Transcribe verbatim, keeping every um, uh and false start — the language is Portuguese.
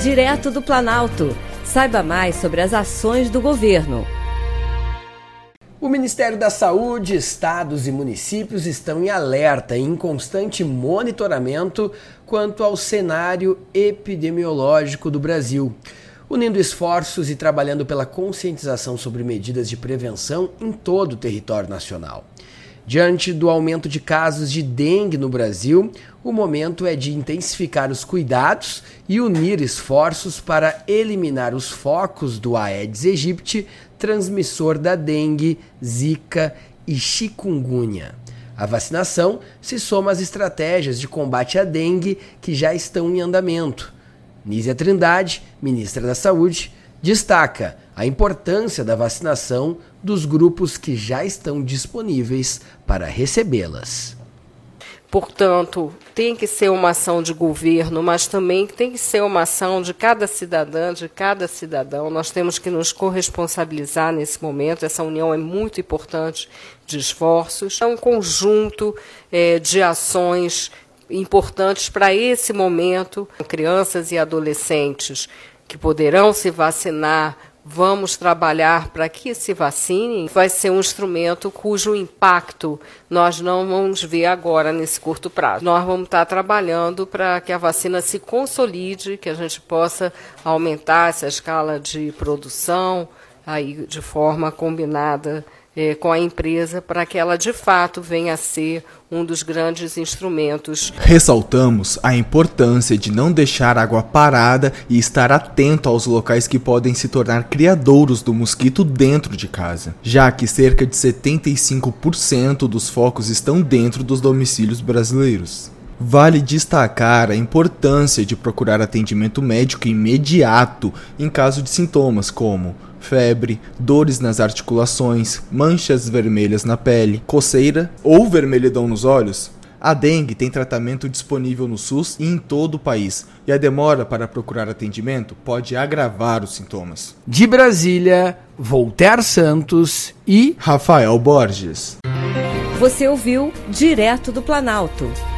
Direto do Planalto. Saiba mais sobre as ações do governo. O Ministério da Saúde, estados e municípios estão em alerta e em constante monitoramento quanto ao cenário epidemiológico do Brasil, unindo esforços e trabalhando pela conscientização sobre medidas de prevenção em todo o território nacional. Diante do aumento de casos de dengue no Brasil, o momento é de intensificar os cuidados e unir esforços para eliminar os focos do Aedes aegypti, transmissor da dengue, zika e chikungunya. A vacinação se soma às estratégias de combate à dengue que já estão em andamento. Nízia Trindade, ministra da Saúde, destaca a importância da vacinação dos grupos que já estão disponíveis para recebê-las. Portanto, tem que ser uma ação de governo, mas também tem que ser uma ação de cada cidadã, de cada cidadão. Nós temos que nos corresponsabilizar nesse momento. Essa união é muito importante de esforços. É um conjunto é, de ações importantes para esse momento. Crianças e adolescentes que poderão se vacinar, vamos trabalhar para que se vacinem. Vai ser um instrumento cujo impacto nós não vamos ver agora nesse curto prazo. Nós vamos estar trabalhando para que a vacina se consolide, que a gente possa aumentar essa escala de produção aí de forma combinada É, com a empresa, para que ela de fato venha a ser um dos grandes instrumentos. Ressaltamos a importância de não deixar água parada e estar atento aos locais que podem se tornar criadouros do mosquito dentro de casa, já que cerca de setenta e cinco por cento dos focos estão dentro dos domicílios brasileiros. Vale destacar a importância de procurar atendimento médico imediato em caso de sintomas como febre, dores nas articulações, manchas vermelhas na pele, coceira ou vermelhidão nos olhos. A dengue tem tratamento disponível no SUS e em todo o país, e a demora para procurar atendimento pode agravar os sintomas. De Brasília, Voltaire Santos e Rafael Borges. Você ouviu Direto do Planalto.